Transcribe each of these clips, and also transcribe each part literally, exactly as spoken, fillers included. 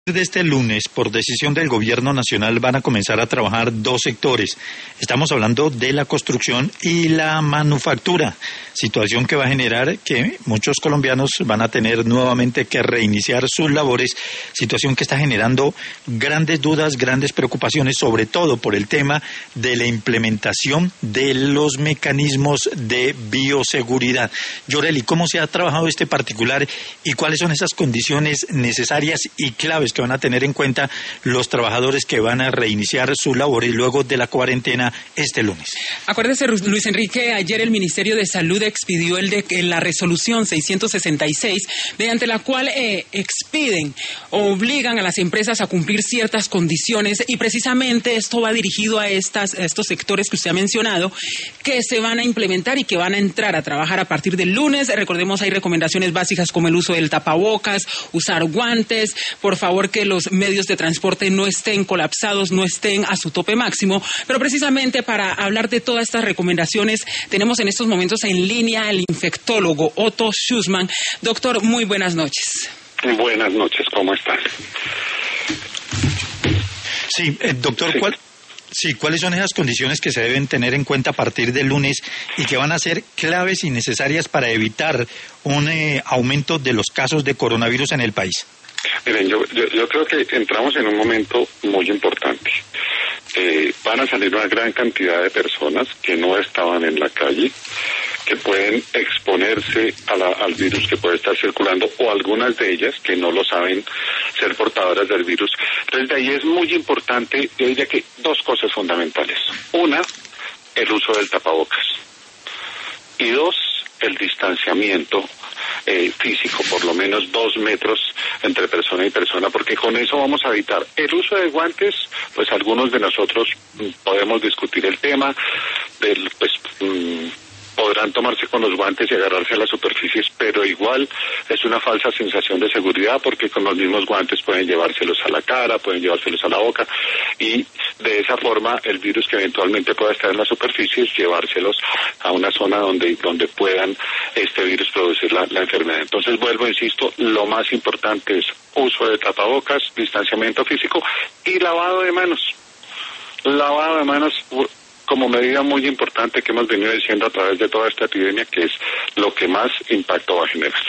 De este lunes, por decisión del gobierno nacional, van a comenzar a trabajar dos sectores. Estamos hablando de la construcción y la manufactura, situación que va a generar que muchos colombianos van a tener nuevamente que reiniciar sus labores, situación que está generando grandes dudas, grandes preocupaciones, sobre todo por el tema de la implementación de los mecanismos de bioseguridad. Yoreli, ¿cómo se ha trabajado este particular y cuáles son esas condiciones necesarias y claves que van a tener en cuenta los trabajadores que van a reiniciar su labor y luego de la cuarentena este lunes? Acuérdese, Luis Enrique, ayer el Ministerio de Salud expidió el de, la resolución seiscientos sesenta y seis, mediante la cual eh, expiden o obligan a las empresas a cumplir ciertas condiciones, y precisamente esto va dirigido a, estas, a estos sectores que usted ha mencionado, que se van a implementar y que van a entrar a trabajar a partir del lunes. Recordemos, hay recomendaciones básicas como el uso del tapabocas, usar guantes, por favor que los medios de transporte no estén colapsados, no estén a su tope máximo. Pero precisamente para hablar de todas estas recomendaciones tenemos en estos momentos en línea al infectólogo Otto Schussmann. Doctor, muy buenas noches. Buenas noches, ¿cómo estás? Sí, eh, doctor, sí. ¿cuál? Sí, ¿cuáles son esas condiciones que se deben tener en cuenta a partir del lunes y que van a ser claves y necesarias para evitar un eh, aumento de los casos de coronavirus en el país? Miren, yo, yo, yo creo que entramos en un momento muy importante. Eh, van a salir una gran cantidad de personas que no estaban en la calle, que pueden exponerse a la, al virus que puede estar circulando, o algunas de ellas que no lo saben ser portadoras del virus. Entonces, de ahí es muy importante, yo diría que dos cosas fundamentales. Una, el uso del tapabocas. Y dos, el distanciamiento eh, físico, por lo menos dos metros entre persona y persona, porque con eso vamos a evitar el uso de guantes. Pues algunos de nosotros podemos discutir el tema del, pues, mmm, podrán tomarse con los guantes y agarrarse a las superficies, pero igual es una falsa sensación de seguridad, porque con los mismos guantes pueden llevárselos a la cara, pueden llevárselos a la boca, y de esa forma el virus que eventualmente pueda estar en las superficies, llevárselos a una zona donde donde puedan este virus producir la, la enfermedad. Entonces, vuelvo, insisto, lo más importante es uso de tapabocas, distanciamiento físico y lavado de manos. Lavado de manos como medida muy importante que hemos venido diciendo a través de toda esta epidemia, que es lo que más impacto va a generar.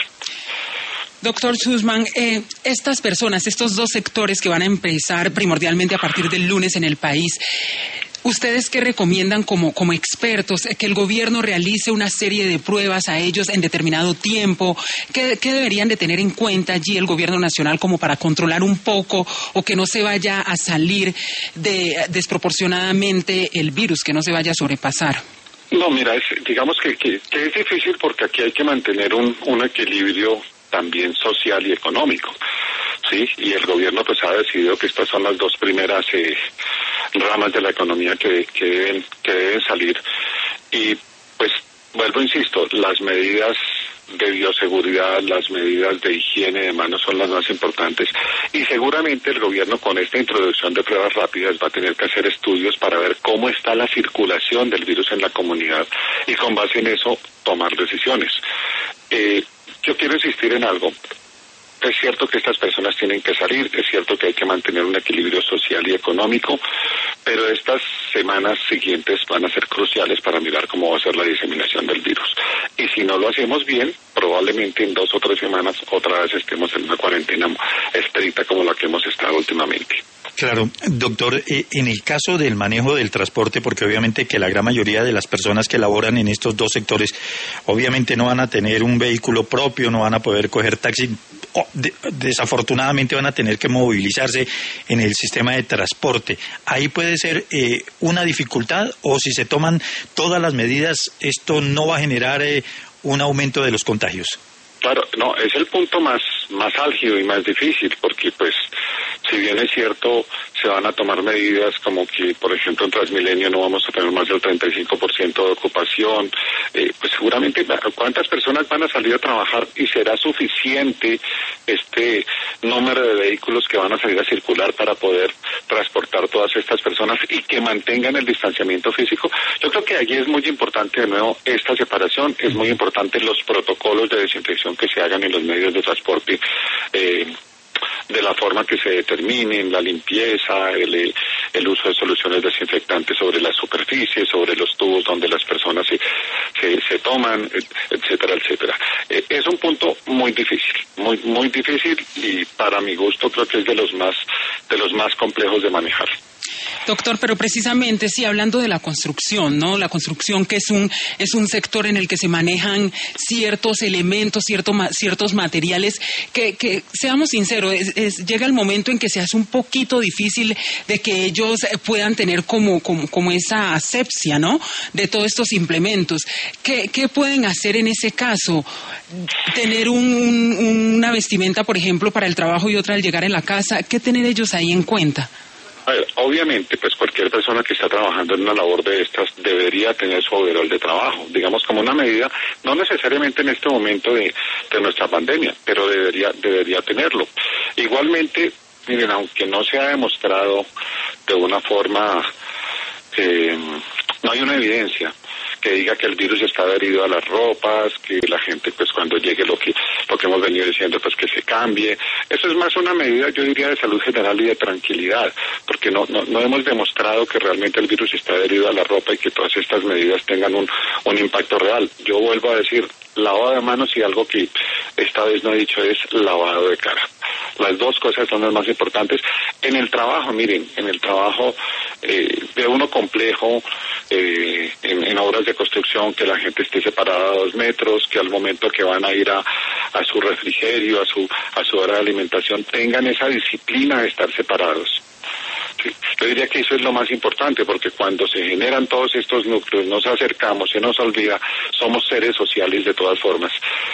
Doctor Schussmann, eh, estas personas, estos dos sectores que van a empezar primordialmente a partir del lunes en el país, ¿ustedes qué recomiendan como, como expertos? ¿Que el gobierno realice una serie de pruebas a ellos en determinado tiempo? ¿Qué, qué deberían de tener en cuenta allí el gobierno nacional como para controlar un poco, o que no se vaya a salir de, desproporcionadamente el virus, que no se vaya a sobrepasar? No, mira, es, digamos que, que, que es difícil, porque aquí hay que mantener un, un equilibrio también social y económico, ¿sí? Y el gobierno pues ha decidido que estas son las dos primeras eh, ramas de la economía que, que deben que deben salir. Y pues vuelvo, insisto, las medidas de bioseguridad, las medidas de higiene de manos son las más importantes, y seguramente el gobierno, con esta introducción de pruebas rápidas, va a tener que hacer estudios para ver cómo está la circulación del virus en la comunidad, y con base en eso tomar decisiones. Eh, yo quiero insistir en algo. Es cierto que estas personas tienen que salir, es cierto que hay que mantener un equilibrio social y económico, pero estas semanas siguientes van a ser cruciales para mirar cómo va a ser la diseminación del virus. Y si no lo hacemos bien, probablemente en dos o tres semanas otra vez estemos en una cuarentena estricta como la que hemos estado últimamente. Claro, doctor, eh, en el caso del manejo del transporte, porque obviamente que la gran mayoría de las personas que laboran en estos dos sectores, obviamente no van a tener un vehículo propio, no van a poder coger taxi, oh, de, desafortunadamente van a tener que movilizarse en el sistema de transporte. Ahí puede ser eh, una dificultad, o si se toman todas las medidas, esto no va a generar eh, un aumento de los contagios. Claro, no, es el punto más más álgido y más difícil, porque pues si bien es cierto, se van a tomar medidas como que, por ejemplo, en Transmilenio no vamos a tener más del treinta y cinco por ciento de ocupación, eh, pues seguramente cuántas personas van a salir a trabajar, y será suficiente este número de vehículos que van a salir a circular para poder transportar todas estas personas y que mantengan el distanciamiento físico. Yo creo que allí es muy importante, de nuevo, esta separación, es muy importante los protocolos de desinfección que se hagan en los medios de transporte eh, de la forma que se determinen, la limpieza, el, el uso de soluciones desinfectantes sobre las superficies, sobre los tubos donde las personas se, se, se toman, etcétera, etcétera. Eh, es un punto muy difícil, muy muy difícil y para mi gusto creo que es de los más de los más complejos de manejar. Doctor, pero precisamente, sí, hablando de la construcción, ¿no? La construcción que es un es un sector en el que se manejan ciertos elementos, cierto, ciertos materiales, que, que seamos sinceros, es, es, llega el momento en que se hace un poquito difícil de que ellos puedan tener como, como, como esa asepsia, ¿no? De todos estos implementos. ¿Qué, qué pueden hacer en ese caso? Tener un, un, una vestimenta, por ejemplo, para el trabajo y otra al llegar en la casa, ¿qué tener ellos ahí en cuenta? A ver, obviamente, pues cualquier persona que está trabajando en una labor de estas debería tener su overol de trabajo, digamos como una medida, no necesariamente en este momento de, de nuestra pandemia, pero debería debería tenerlo. Igualmente, miren, aunque no se ha demostrado de una forma, eh, no hay una evidencia que diga que el virus está adherido a las ropas, que la gente pues cuando llegue lo que lo que hemos venido diciendo pues que se cambie. Eso es más una medida, yo diría, de salud general y de tranquilidad, porque no no, no hemos demostrado que realmente el virus está adherido a la ropa y que todas estas medidas tengan un, un impacto real. Yo vuelvo a decir, lavado de manos y algo que esta vez no he dicho es lavado de cara. Las dos cosas son las más importantes. En el trabajo, miren, en el trabajo eh, de uno complejo, eh, en, en obras de construcción, que la gente esté separada a dos metros, que al momento que van a ir a, a su refrigerio, a su, a su hora de alimentación, tengan esa disciplina de estar separados. Sí. Yo diría que eso es lo más importante, porque cuando se generan todos estos núcleos, nos acercamos, se nos olvida, somos seres sociales de todas formas.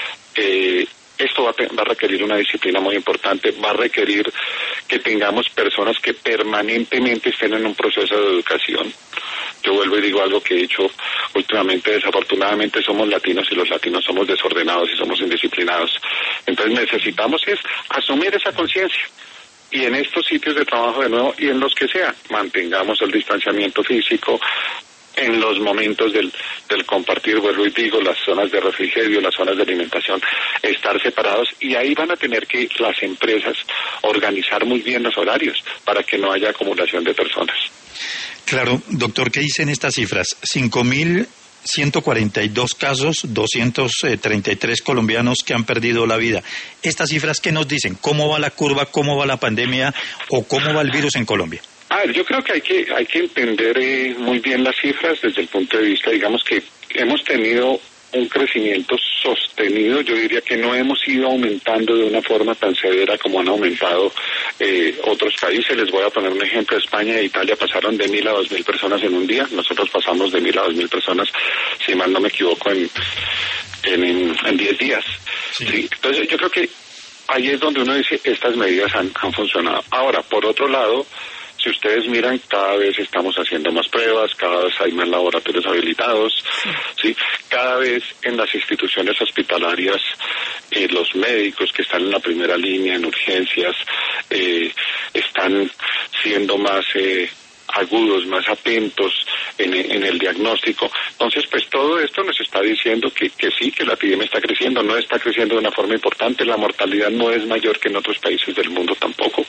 Eh, Esto va a, va a requerir una disciplina muy importante, va a requerir que tengamos personas que permanentemente estén en un proceso de educación. Yo vuelvo y digo algo que he dicho últimamente, desafortunadamente somos latinos y los latinos somos desordenados y somos indisciplinados. Entonces necesitamos es asumir esa conciencia. Y en estos sitios de trabajo de nuevo y en los que sea, mantengamos el distanciamiento físico. En los momentos del, del compartir, vuelvo y digo, las zonas de refrigerio, las zonas de alimentación, estar separados, y ahí van a tener que las empresas organizar muy bien los horarios para que no haya acumulación de personas. Claro, doctor, ¿qué dicen estas cifras? cinco mil ciento cuarenta y dos casos, doscientos treinta y tres colombianos que han perdido la vida. ¿Estas cifras qué nos dicen? ¿Cómo va la curva? ¿Cómo va la pandemia? ¿O cómo va el virus en Colombia? A ver, yo creo que hay que hay que entender eh, muy bien las cifras desde el punto de vista, digamos que hemos tenido un crecimiento sostenido. Yo diría que no hemos ido aumentando de una forma tan severa como han aumentado eh, otros países. Les voy a poner un ejemplo. España e Italia pasaron de mil a dos mil personas en un día. Nosotros pasamos de mil a dos mil personas, si mal no me equivoco, en en, en, en diez días. Sí. Sí. Entonces yo creo que ahí es donde uno dice estas medidas han, han funcionado. Ahora, por otro lado, si ustedes miran, cada vez estamos haciendo más pruebas, cada vez hay más laboratorios habilitados, sí. ¿Sí? Cada vez en las instituciones hospitalarias, eh, los médicos que están en la primera línea, en urgencias, eh, están siendo más eh, agudos, más atentos en, en el diagnóstico. Entonces, pues todo esto nos está diciendo que, que sí, que la epidemia está creciendo, no está creciendo de una forma importante, la mortalidad no es mayor que en otros países del mundo tampoco.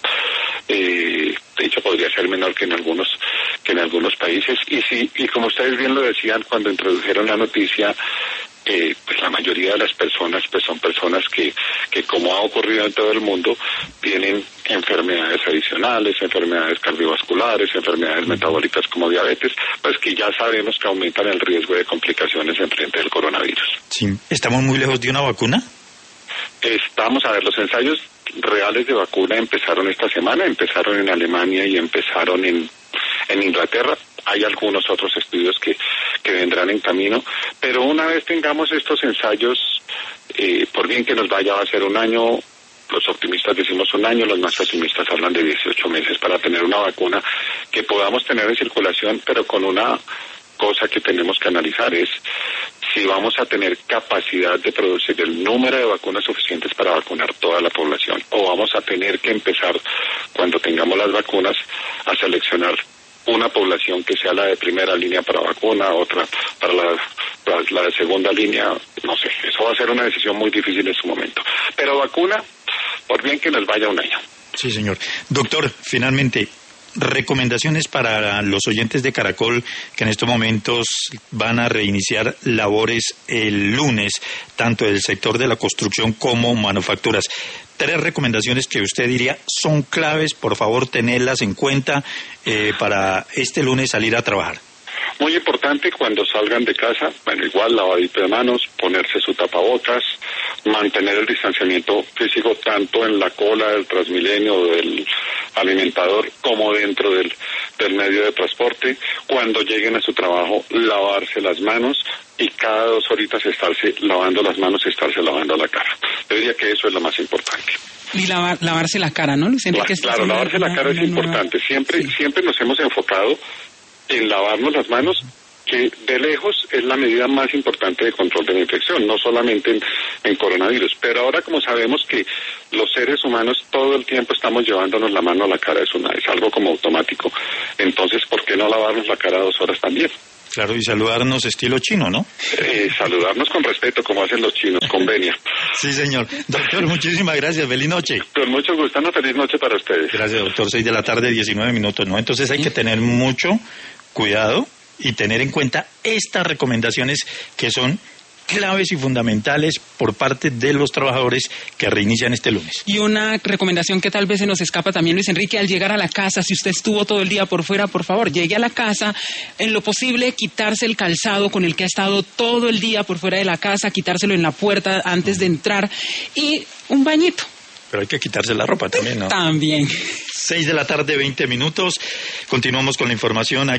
Eh, de hecho podría ser menor que en algunos que en algunos países, y sí, y como ustedes bien lo decían cuando introdujeron la noticia, eh, pues la mayoría de las personas pues son personas que, que como ha ocurrido en todo el mundo, tienen enfermedades adicionales, enfermedades cardiovasculares, enfermedades metabólicas como diabetes, pues que ya sabemos que aumentan el riesgo de complicaciones en frente del coronavirus. Sí. ¿Estamos muy lejos de una vacuna? Estamos, a ver, los ensayos reales de vacuna empezaron esta semana, empezaron en Alemania y empezaron en, en Inglaterra. Hay algunos otros estudios que, que vendrán en camino, pero una vez tengamos estos ensayos, eh, por bien que nos vaya a ser un año, los optimistas decimos un año, los más pesimistas hablan de dieciocho meses para tener una vacuna que podamos tener en circulación, pero con una cosa que tenemos que analizar es si vamos a tener capacidad de producir el número de vacunas suficientes para vacunar toda la población, o vamos a tener que empezar, cuando tengamos las vacunas, a seleccionar una población que sea la de primera línea para vacuna, otra para la, la, la de segunda línea, no sé, eso va a ser una decisión muy difícil en su momento. Pero vacuna por bien que les vaya un año. Sí, señor. Doctor, finalmente, recomendaciones para los oyentes de Caracol que en estos momentos van a reiniciar labores el lunes, tanto del sector de la construcción como manufacturas. Tres recomendaciones que usted diría son claves, por favor, tenerlas en cuenta eh, para este lunes salir a trabajar. Muy importante cuando salgan de casa, bueno, igual lavadito de manos, ponerse su tapabocas, mantener el distanciamiento físico tanto en la cola del Transmilenio o del alimentador como dentro del, del medio de transporte. Cuando lleguen a su trabajo, lavarse las manos y cada dos horitas estarse lavando las manos y estarse lavando la cara. Yo diría que eso es lo más importante. Y lavar, lavarse la cara, ¿no, Luis Enrique? La, claro, lavarse la cara es importante. Siempre, sí. siempre nos hemos enfocado en lavarnos las manos, que de lejos es la medida más importante de control de la infección, no solamente en, en coronavirus. Pero ahora, como sabemos que los seres humanos todo el tiempo estamos llevándonos la mano a la cara, es, una, es algo como automático. Entonces, ¿por qué no lavarnos la cara dos horas también? Claro, y saludarnos estilo chino, ¿no? Eh, saludarnos con respeto, como hacen los chinos, con venia. Sí, señor. Doctor, muchísimas gracias. Feliz noche. Con mucho gusto. Una feliz noche para ustedes. Gracias, doctor. Seis de la tarde, diecinueve minutos, ¿no? Entonces hay que tener mucho cuidado y tener en cuenta estas recomendaciones que son claves y fundamentales por parte de los trabajadores que reinician este lunes. Y una recomendación que tal vez se nos escapa también, Luis Enrique, al llegar a la casa, si usted estuvo todo el día por fuera, por favor, llegue a la casa, en lo posible quitarse el calzado con el que ha estado todo el día por fuera de la casa, quitárselo en la puerta antes de entrar y un bañito. Pero hay que quitarse la ropa también, ¿no? También. Seis de la tarde, veinte minutos. Continuamos con la información.